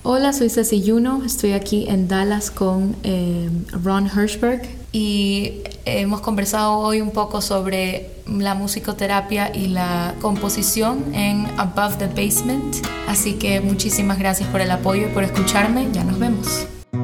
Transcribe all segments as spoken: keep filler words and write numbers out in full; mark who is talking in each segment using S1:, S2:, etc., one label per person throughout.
S1: Hola, soy Ceci Juno, estoy aquí en Dallas con eh, Ron Hirschberg y hemos conversado hoy un poco sobre la musicoterapia y la composición en Above the Basement, así que muchísimas gracias por el apoyo y por escucharme, ya nos vemos.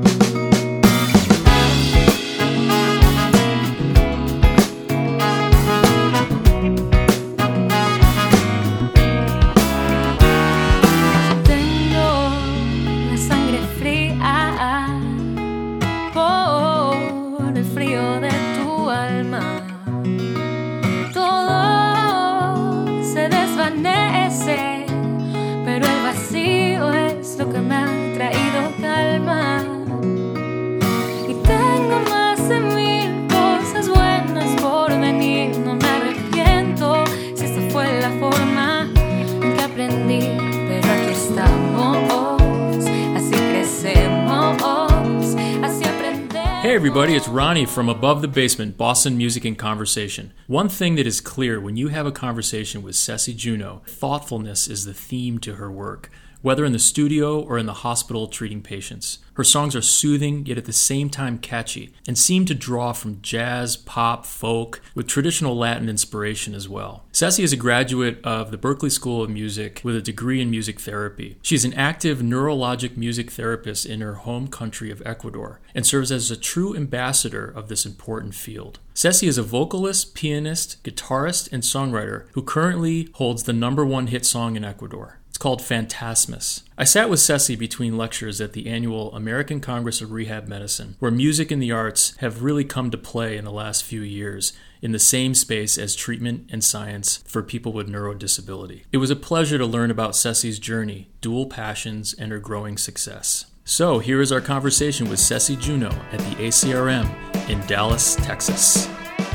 S2: Hey everybody, it's Ronnie from Above the Basement, Boston Music and Conversation. One thing that is clear when you have a conversation with Ceci Juno, thoughtfulness is the theme to her work, whether in the studio or in the hospital treating patients. Her songs are soothing, yet at the same time catchy, and seem to draw from jazz, pop, folk, with traditional Latin inspiration as well. Ceci is a graduate of the Berklee School of Music with a degree in music therapy. She is an active neurologic music therapist in her home country of Ecuador, and serves as a true ambassador of this important field. Ceci is a vocalist, pianist, guitarist, and songwriter who currently holds the number one hit song in Ecuador. It's called Phantasmus. I sat with Ceci between lectures at the annual American Congress of Rehab Medicine, where music and the arts have really come to play in the last few years in the same space as treatment and science for people with neurodisability. It was a pleasure to learn about Ceci's journey, dual passions, and her growing success. So here is our conversation with Ceci Juno at the A C R M in Dallas, Texas.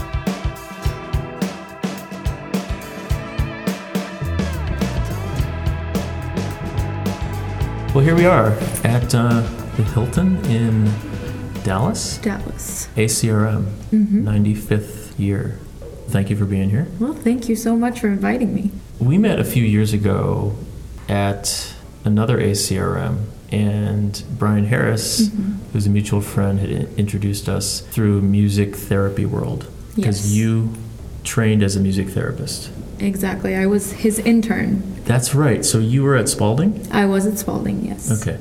S2: Well, here we are at uh, the Hilton in Dallas.
S1: Dallas.
S2: A C R M,
S1: Mm-hmm.
S2: ninety-fifth year. Thank you for being here.
S1: Well, thank you so much for inviting me.
S2: We met a few years ago at another A C R M, and Brian Harris, mm-hmm. who's a mutual friend, had introduced us through Music Therapy World. Because
S1: yes.
S2: you trained as a music therapist.
S1: Exactly. I was his intern.
S2: That's right. So you were at Spalding?
S1: I was at Spalding, yes.
S2: Okay.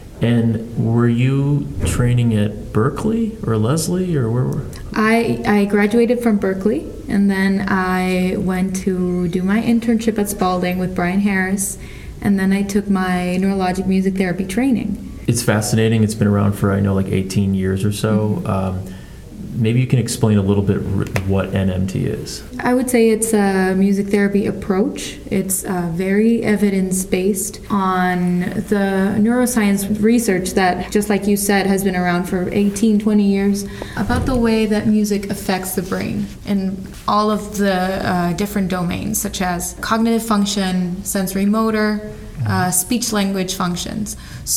S2: And were you training at Berklee or Leslie or where were
S1: I I graduated from Berklee, and then I went to do my internship at Spalding with Brian Harris, and then I took my neurologic music therapy training.
S2: It's fascinating. It's been around for, I know, like eighteen years or so. Mm-hmm. Um, maybe you can explain a little bit what N M T is.
S1: I would say it's a music therapy approach. It's uh, very evidence-based on the neuroscience research that, just like you said, has been around for eighteen, twenty years, about the way that music affects the brain in all of the uh, different domains, such as cognitive function, sensory motor, Uh, speech language functions.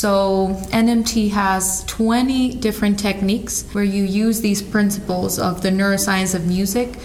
S1: So N M T has twenty different techniques where you use these principles of the neuroscience of music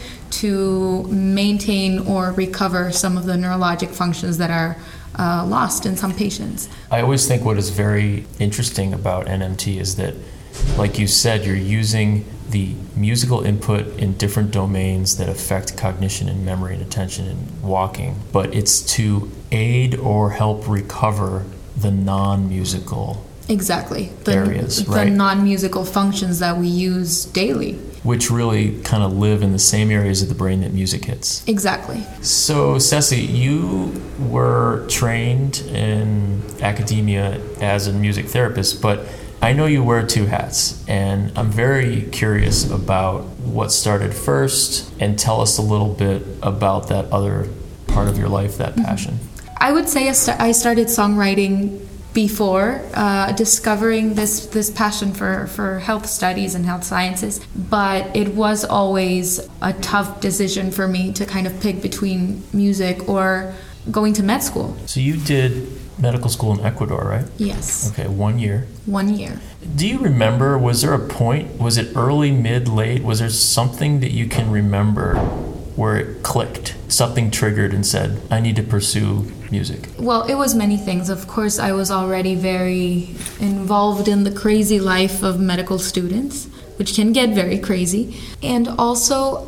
S1: to maintain or recover some of the neurologic functions that are uh, lost in some patients.
S2: I always think what is very interesting about N M T is that, like you said, you're using the musical input in different domains that affect cognition and memory and attention and walking, but it's to aid or help recover the non-musical
S1: exactly the,
S2: areas,
S1: the
S2: right?
S1: non-musical functions that we use daily,
S2: which really kind of live in the same areas of the brain that music hits.
S1: Exactly.
S2: So, Ceci, you were trained in academia as a music therapist, but I know you wear two hats, and I'm very curious about what started first, and tell us a little bit about that other part of your life, that passion.
S1: I would say I started songwriting before uh, discovering this, this passion for, for health studies and health sciences, but it was always a tough decision for me to kind of pick between music or going to med school.
S2: So you did medical school in Ecuador, right?
S1: Yes.
S2: Okay, one year.
S1: One year.
S2: Do you remember, was there a point, was it early, mid, late, was there something that you can remember where it clicked? Something triggered and said, I need to pursue music.
S1: Well, it was many things. Of course, I was already very involved in the crazy life of medical students, which can get very crazy. And also,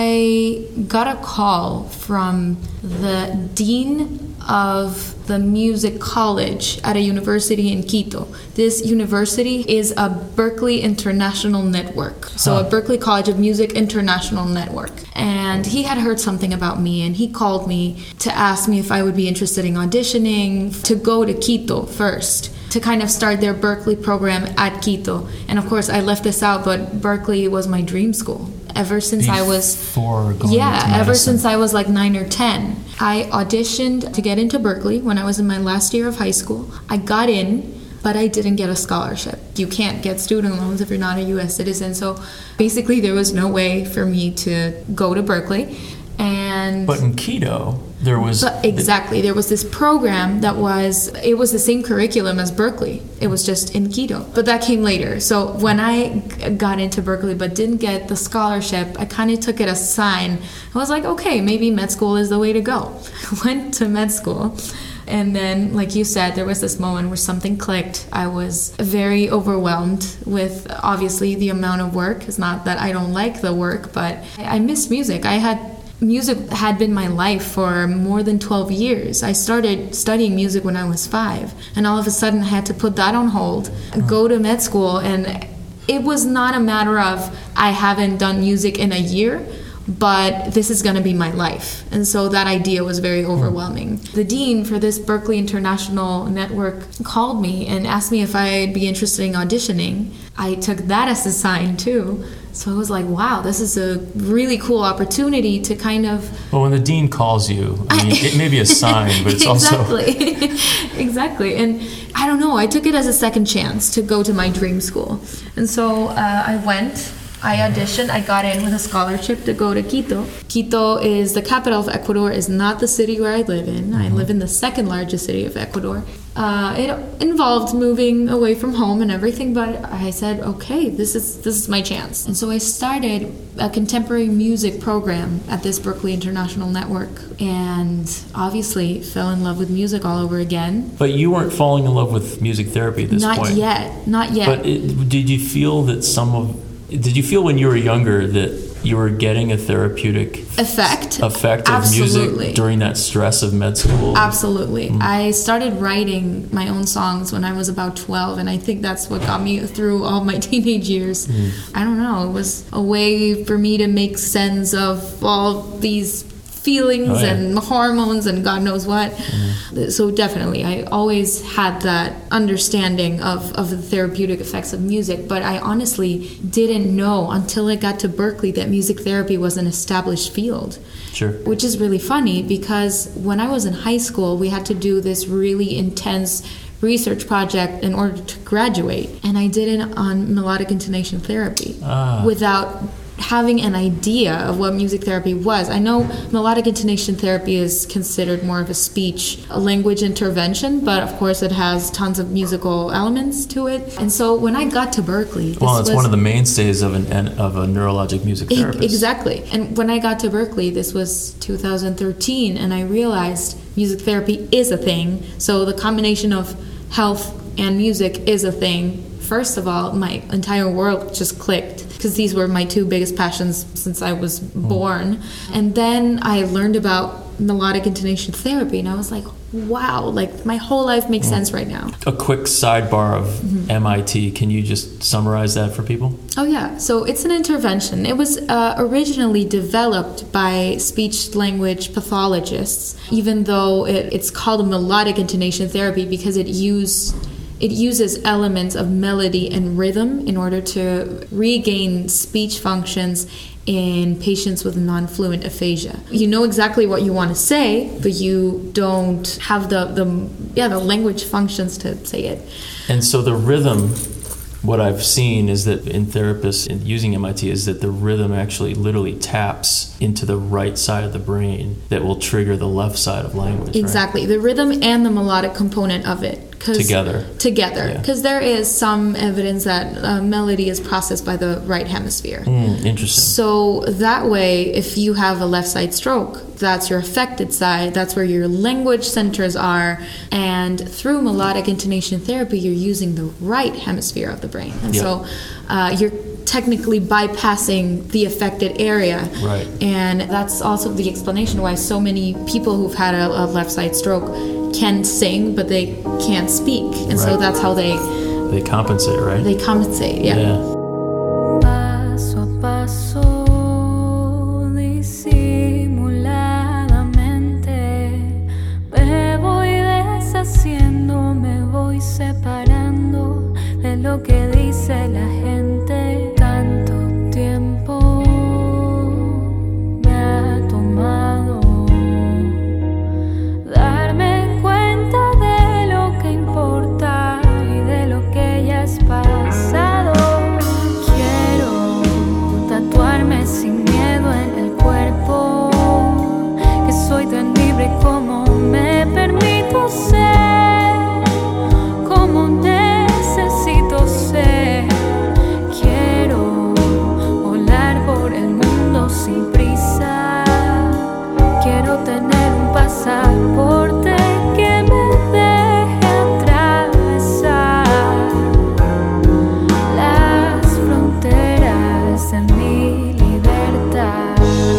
S1: I got a call from the dean of the music college at a university in Quito. This university is a Berklee International Network. So
S2: Huh.
S1: a Berklee College of Music International Network. And he had heard something about me, and he called me to ask me if I would be interested in auditioning to go to Quito first, to kind of start their Berklee program at Quito. And of course, I left this out, but Berklee was my dream school. Ever since I was...
S2: Before going
S1: Yeah,
S2: into
S1: ever
S2: medicine.
S1: since I was like nine or ten. I auditioned to get into Berklee when I was in my last year of high school. I got in, but I didn't get a scholarship. You can't get student loans if you're not a U S citizen. So basically, there was no way for me to go to Berklee. And
S2: But in Quito, there was...
S1: but exactly. There was this program that was, it was the same curriculum as Berklee. It was just in Quito. But that came later. So when I g- got into Berklee but didn't get the scholarship, I kind of took it as a sign. I was like, okay, maybe med school is the way to go. Went to med school. And then, like you said, there was this moment where something clicked. I was very overwhelmed with, obviously, the amount of work. It's not that I don't like the work, but I I miss music. I had... Music had been my life for more than twelve years. I started studying music when I was five, and all of a sudden I had to put that on hold, go to med school, and it was not a matter of I haven't done music in a year, but this is going to be my life. And so that idea was very overwhelming. The dean for this Berklee International Network called me and asked me if I'd be interested in auditioning. I took that as a sign too. So I was like, wow, this is a really cool opportunity to kind of...
S2: Well, when the dean calls you, I mean, it may be a sign, but it's
S1: exactly.
S2: also...
S1: Exactly. And I don't know, I took it as a second chance to go to my dream school. And so uh, I went, I auditioned, I got in with a scholarship to go to Quito. Quito is the capital of Ecuador, is not the city where I live in. Mm-hmm. I live in the second largest city of Ecuador. Uh, it involved moving away from home and everything, but I said, okay, this is this is my chance. And so I started a contemporary music program at this Berklee International Network, and obviously fell in love with music all over again.
S2: But you weren't falling in love with music therapy at this
S1: Not
S2: point.
S1: Not yet, not yet.
S2: But it, did you feel that some of... Did you feel when you were younger that you were getting a therapeutic
S1: effect
S2: effect of
S1: Absolutely.
S2: music during that stress of med school?
S1: Absolutely. Mm. I started writing my own songs when I was about twelve, and I think that's what got me through all my teenage years. Mm. I don't know, it was a way for me to make sense of all these feelings oh, yeah. and hormones and God knows what. Mm. So definitely, I always had that understanding of, of the therapeutic effects of music, but I honestly didn't know until I got to Berklee that music therapy was an established field.
S2: Sure.
S1: Which is really funny because when I was in high school, we had to do this really intense research project in order to graduate, and I did it on melodic intonation therapy ah. without having an idea of what music therapy was. I know melodic intonation therapy is considered more of a speech, a language intervention, but of course it has tons of musical elements to it. And so when I got to Berklee, this
S2: well, it's
S1: was,
S2: one of the mainstays of an of a neurologic music therapist.
S1: Exactly. And when I got to Berklee, this was two thousand thirteen, and I realized music therapy is a thing. So the combination of health and music is a thing. First of all, my entire world just clicked because these were my two biggest passions since I was born. And then I learned about melodic intonation therapy, and I was like, wow, like my whole life makes sense right now.
S2: A quick sidebar of mm-hmm. M I T. Can you just summarize that for people?
S1: Oh, yeah. So it's an intervention. It was uh, originally developed by speech-language pathologists, even though it, it's called a melodic intonation therapy because it used... It uses elements of melody and rhythm in order to regain speech functions in patients with non-fluent aphasia. You know exactly what you want to say, but you don't have the, the yeah the language functions to say it.
S2: And so the rhythm, what I've seen is that in therapists in using M I T is that the rhythm actually literally taps into the right side of the brain that will trigger the left side of language.
S1: Exactly.
S2: Right?
S1: The rhythm and the melodic component of it.
S2: together.
S1: Together, because yeah. there is some evidence that uh, melody is processed by the right hemisphere.
S2: Mm, interesting.
S1: So that way, if you have a left side stroke, that's your affected side. That's where your language centers are. And through melodic intonation therapy, you're using the right hemisphere of the brain. And yep. so uh, you're technically bypassing the affected area.
S2: Right.
S1: And that's also the explanation why so many people who've had a, a left side stroke can sing, but they can't speak. And right. so that's how they...
S2: They compensate, right?
S1: They compensate, yeah.
S2: yeah.
S3: Paso a paso, disimuladamente, me voy deshaciendo, me voy separando de lo que dice la gente. Tanto tiempo me ha tomado darme cuenta de lo que importa y de lo que ya es pasado. Quiero tatuarme sin miedo en el cuerpo, que soy tan libre como me permito ser, como necesito ser. Quiero volar por el mundo sin prisa. Quiero tener un pasaporte que me deje atravesar las fronteras de mi libertad.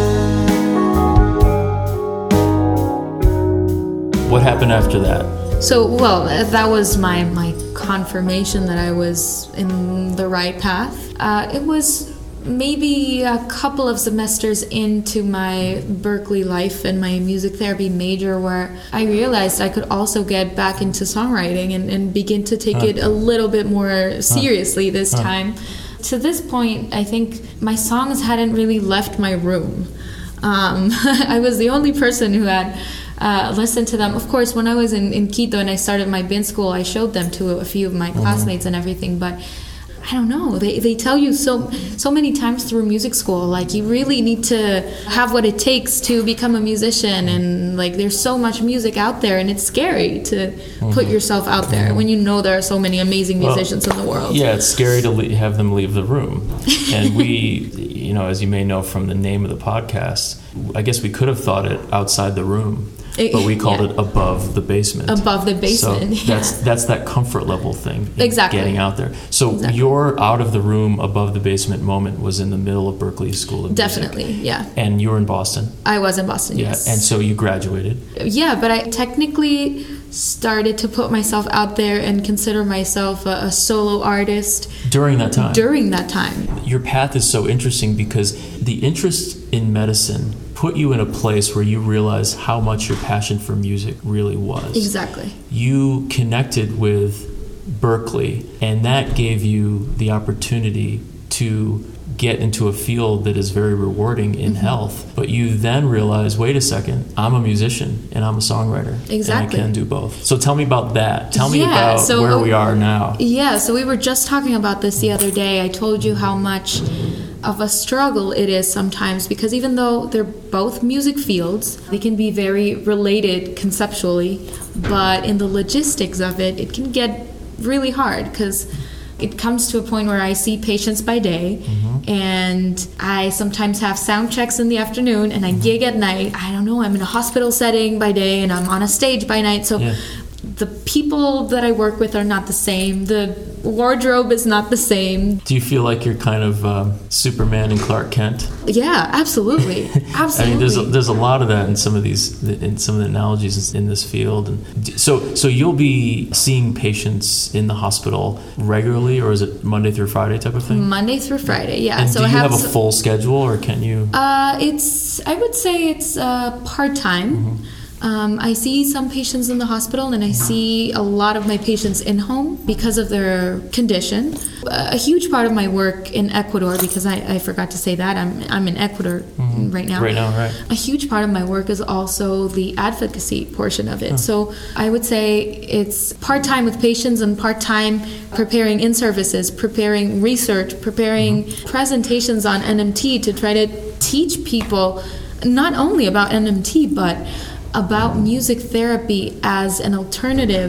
S2: What happened after that?
S1: So, well, that was my, my confirmation that I was in the right path. Uh, it was maybe a couple of semesters into my Berklee life and my music therapy major where I realized I could also get back into songwriting and, and begin to take huh. it a little bit more seriously huh. this huh. time. To this point, I think my songs hadn't really left my room. Um, I was the only person who had Uh, listened to them. Of course, when I was in, in Quito and I started my band school, I showed them to a few of my mm-hmm. classmates and everything, but I don't know. They they tell you so so many times through music school, like you really need to have what it takes to become a musician, and like there's so much music out there, and it's scary to mm-hmm. put yourself out there mm-hmm. when you know there are so many amazing musicians well, in the world.
S2: Yeah, it's scary to le- have them leave the room. And we, you know, as you may know from the name of the podcast, I guess we could have thought it outside the room. But we called yeah. it above the basement.
S1: Above the basement.
S2: So that's yeah. that's that comfort level thing.
S1: Exactly.
S2: Getting out there. So exactly. your out of the room, above the basement moment was in the middle of Berklee School of Music.
S1: Definitely, yeah.
S2: And you were in Boston.
S1: I was in Boston.
S2: Yeah.
S1: Yes.
S2: And so you graduated.
S1: Yeah, but I technically started to put myself out there and consider myself a, a solo artist
S2: during that time.
S1: During that time.
S2: Your path is so interesting because the interest in medicine put you in a place where you realized how much your passion for music really was.
S1: Exactly.
S2: You connected with Berklee, and that gave you the opportunity to get into a field that is very rewarding in mm-hmm. health. But you then realize, wait a second, I'm a musician and I'm a songwriter.
S1: Exactly.
S2: And I can do both. So tell me about that. Tell me
S1: yeah,
S2: about
S1: so,
S2: where we are now.
S1: Yeah, so we were just talking about this the other day. I told you how much of a struggle it is sometimes, because even though they're both music fields, they can be very related conceptually, but in the logistics of it, it can get really hard because it comes to a point where I see patients by day mm-hmm. and I sometimes have sound checks in the afternoon and I gig at night. I don't know, I'm in a hospital setting by day and I'm on a stage by night. So yeah. the people that I work with are not the same. The wardrobe is not the same.
S2: Do you feel like you're kind of um, Superman and Clark Kent?
S1: Yeah, absolutely. Absolutely.
S2: I mean, there's a, there's a lot of that in some of these, in some of the analogies in this field. And so, so you'll be seeing patients in the hospital regularly, or is it Monday through Friday type of thing?
S1: Monday through Friday, yeah.
S2: And
S1: so
S2: do you
S1: I have,
S2: have a full schedule, or can you?
S1: Uh, it's I would say it's uh, part time. Mm-hmm. Um, I see some patients in the hospital, and I see a lot of my patients in home because of their condition. A huge part of my work in Ecuador, because I, I forgot to say that, I'm I'm in Ecuador mm-hmm. right now.
S2: Right now, right.
S1: A huge part of my work is also the advocacy portion of it. Huh. So I would say it's part-time with patients and part-time preparing in-services, preparing research, preparing mm-hmm. presentations on N M T to try to teach people not only about N M T, but about music therapy as an alternative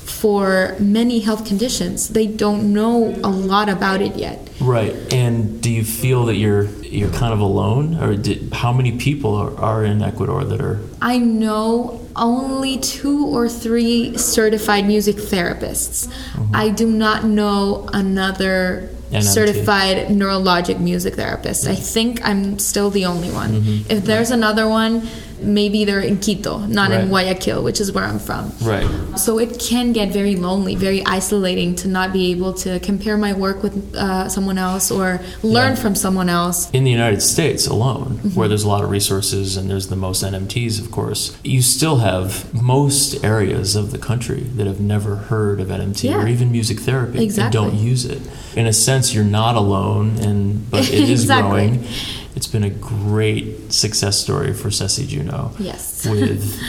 S1: for many health conditions. They don't know a lot about it yet.
S2: Right. And do you feel that you're you're kind of alone, or did, how many people are, are in Ecuador that are?
S1: I know only two or three certified music therapists. Mm-hmm. I do not know another N M T. Certified neurologic music therapist. Mm-hmm. I think I'm still the only one. Mm-hmm. If there's right. another one, maybe they're in Quito, not right. in Guayaquil, which is where I'm from.
S2: Right.
S1: So it can get very lonely, very isolating to not be able to compare my work with uh, someone else or learn yeah. from someone else.
S2: In the United States alone, mm-hmm. where there's a lot of resources and there's the most N M Ts, of course, you still have most areas of the country that have never heard of N M T yeah. or even music therapy
S1: exactly.
S2: and don't use it. In a sense, you're not alone, and but it is
S1: exactly.
S2: growing. It's been a great success story for Ceci Juno.
S1: Yes.
S2: With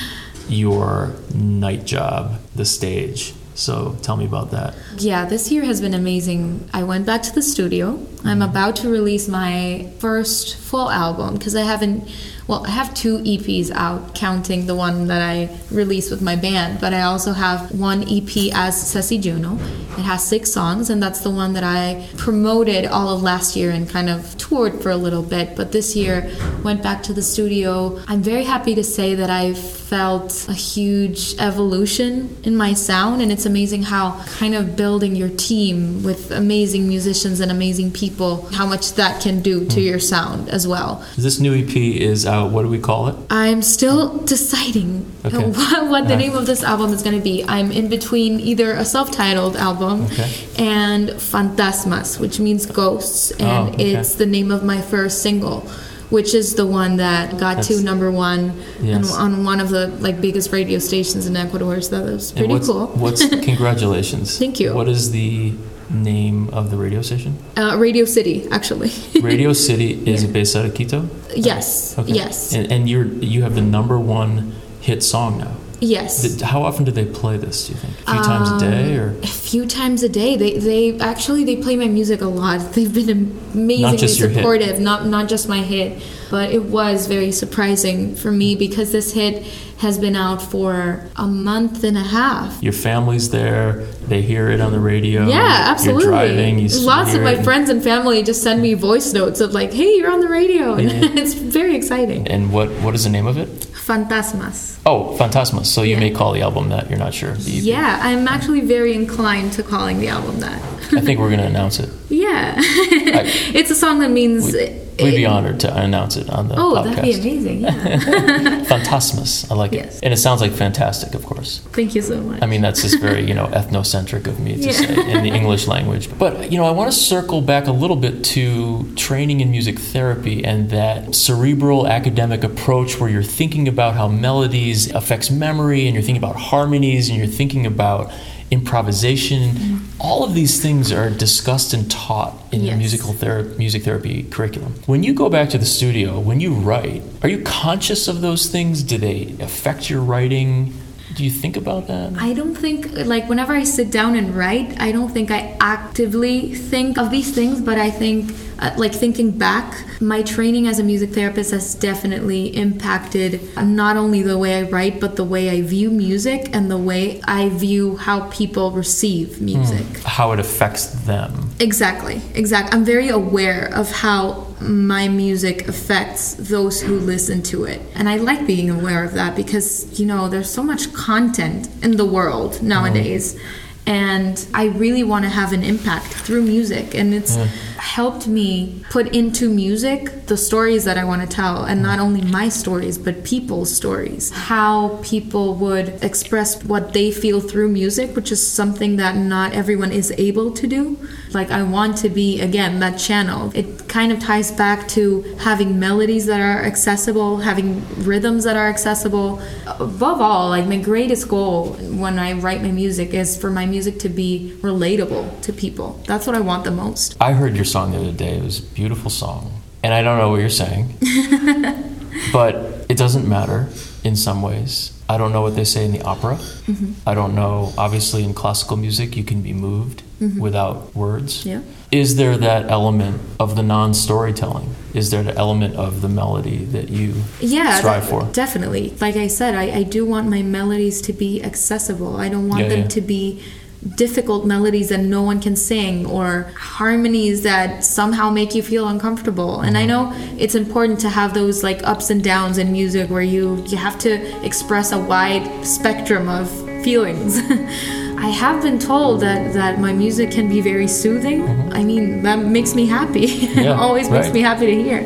S2: your night job, the stage. So tell me about that.
S1: Yeah, this year has been amazing. I went back to the studio. Mm-hmm. I'm about to release my first full album because I haven't, well, I have two E Ps out, counting the one that I released with my band, but I also have one E P as Ceci Juno. It has six songs, and that's the one that I promoted all of last year and kind of toured for a little bit. But this year, went back to the studio. I'm very happy to say that I felt a huge evolution in my sound, and it's amazing how kind of building your team with amazing musicians and amazing people, how much that can do to your sound as well.
S2: This new E P is out. What do we call it?
S1: I'm still deciding okay. what, what the name of this album is going to be. I'm in between either a self-titled album okay. and Fantasmas, which means ghosts, and oh, okay. it's the name of my first single, which is the one that got That's, to number one yes. on, on one of the like biggest radio stations in Ecuador. So that was pretty
S2: what's,
S1: cool.
S2: What's congratulations?
S1: Thank you.
S2: What is the name of the radio station?
S1: Uh, Radio City, actually.
S2: Radio City is yeah. based out of Quito?
S1: Yes.
S2: Okay.
S1: Yes.
S2: And, and you're you have the number one hit song now.
S1: Yes.
S2: How often do they play this, do you think? A few um, times a day, or
S1: a few times a day. They they actually they play my music a lot. They've been amazingly
S2: not just your
S1: supportive.
S2: Hit.
S1: Not not just my hit, but it was very surprising for me because this hit has been out for a month and a half.
S2: Your family's there. They hear it on the radio.
S1: Yeah, absolutely.
S2: You're driving. You
S1: Lots of my
S2: it.
S1: friends and family just send me voice notes of like, "Hey, you're on the radio." Yeah. It's very exciting.
S2: And what what is the name of it?
S1: Fantasmas.
S2: Oh, Fantasmas. So you
S1: yeah.
S2: may call the album that. You're not sure.
S1: Yeah, I'm actually very inclined to calling the album that.
S2: I think we're going to announce it.
S1: Yeah. I, it's a song that means...
S2: We, we'd be honored to announce it on the
S1: oh,
S2: podcast.
S1: Oh, that'd be amazing, yeah.
S2: Fantasmas. I like
S1: yes.
S2: it. And it sounds like fantastic, of course.
S1: Thank you so much.
S2: I mean, that's just very, you know, ethnocentric of me to
S1: yeah.
S2: say in the English language. But, you know, I want to circle back a little bit to training in music therapy and that cerebral academic approach where you're thinking about how melodies affects memory and you're thinking about harmonies and you're thinking about improvisation. Mm-hmm. All of these things are discussed and taught in yes. the musical ther- music therapy curriculum. When you go back to the studio, when you write, are you conscious of those things? Do they affect your writing? Do you think about that?
S1: I don't think, like, whenever I sit down and write, I don't think I actively think of these things, but I think, uh, like, thinking back, my training as a music therapist has definitely impacted not only the way I write, but the way I view music and the way I view how people receive music.
S2: Mm. How it affects them.
S1: Exactly, exactly. I'm very aware of how my music affects those who listen to it. And I like being aware of that because, you know, there's so much content in the world nowadays. Mm. And I really want to have an impact through music. And it's mm. helped me put into music the stories that I want to tell. And not only my stories, but people's stories. How people would express what they feel through music, which is something that not everyone is able to do. Like, I want to be, again, that channel. It kind of ties back to having melodies that are accessible, having rhythms that are accessible. Above all, like, my greatest goal when I write my music is for my music to be relatable to people. That's what I want the most.
S2: I heard your song the other day. It was a beautiful song. And I don't know what you're saying. But it doesn't matter in some ways. I don't know what they say in the opera. Mm-hmm. I don't know. Obviously, in classical music, you can be moved
S1: Mm-hmm.
S2: without words.
S1: Yeah.
S2: Is there that element of the non-storytelling? Is there the element of the melody that you
S1: yeah,
S2: strive
S1: that,
S2: for?
S1: Definitely. Like I said, I, I do want my melodies to be accessible. I don't want
S2: yeah,
S1: them
S2: yeah.
S1: to be difficult melodies that no one can sing, or harmonies that somehow make you feel uncomfortable. Mm-hmm. And I know it's important to have those like ups and downs in music where you, you have to express a wide spectrum of feelings. I have been told that, that my music can be very soothing. Mm-hmm. I mean, that makes me happy.
S2: Yeah,
S1: Always
S2: right.
S1: makes me happy to hear.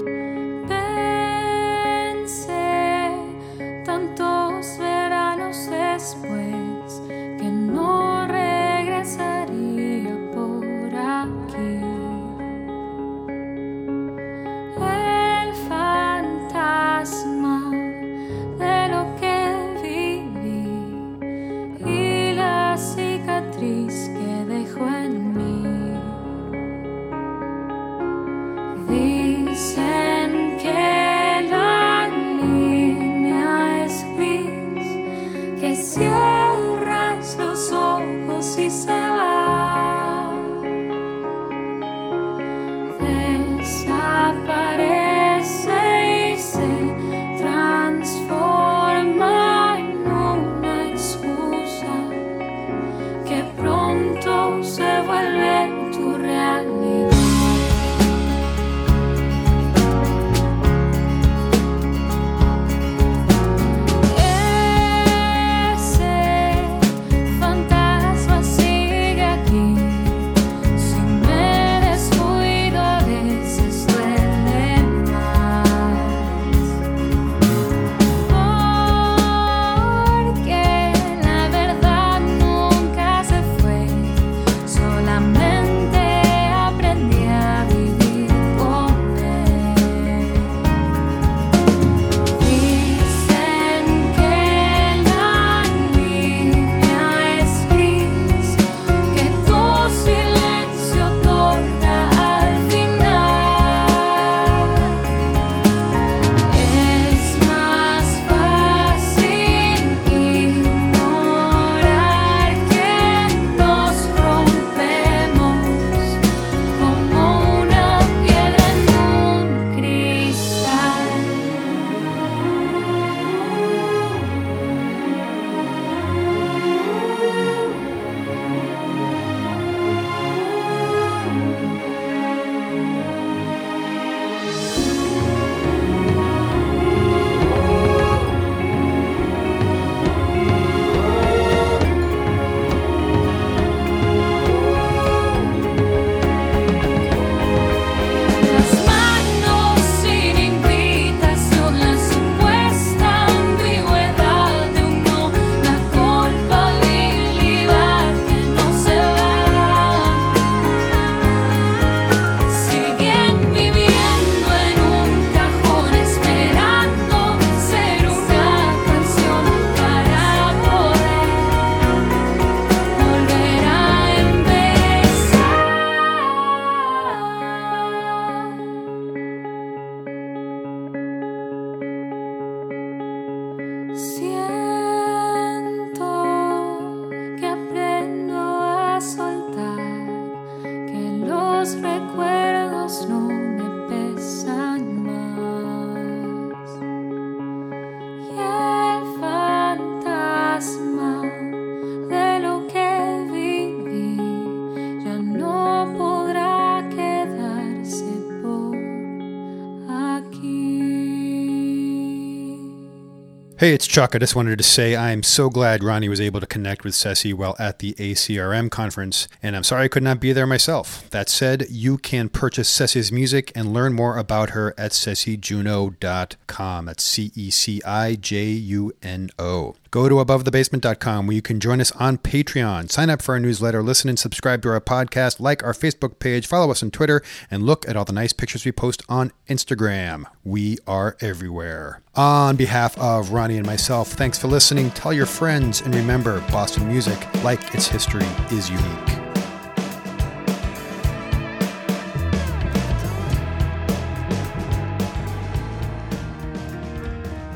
S4: Hey, it's Chuck. I just wanted to say I'm so glad Ronnie was able to connect with Ceci while at the A C R M conference, and I'm sorry I could not be there myself. That said, you can purchase Ceci's music and learn more about her at ceci juno dot com. That's C E C I J U N O. Go to above the basement dot com where you can join us on Patreon, sign up for our newsletter, listen and subscribe to our podcast, like our Facebook page, follow us on Twitter, and look at all the nice pictures we post on Instagram. We are everywhere. On behalf of Ronnie and myself, thanks for listening. Tell your friends, and remember, Boston music, like its history, is unique.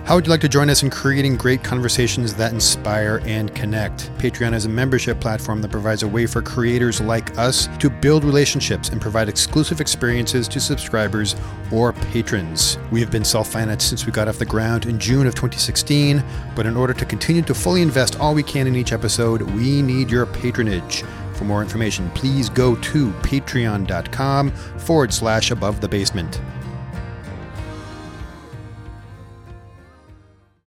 S4: How would you like to join us in creating great conversations that inspire and connect? Patreon is a membership platform that provides a way for creators like us to build relationships and provide exclusive experiences to subscribers or patrons. We have been self-financed since we got off the ground in June of twenty sixteen, but in order to continue to fully invest all we can in each episode, we need your patronage. For more information, please go to patreon.com forward slash above the basement.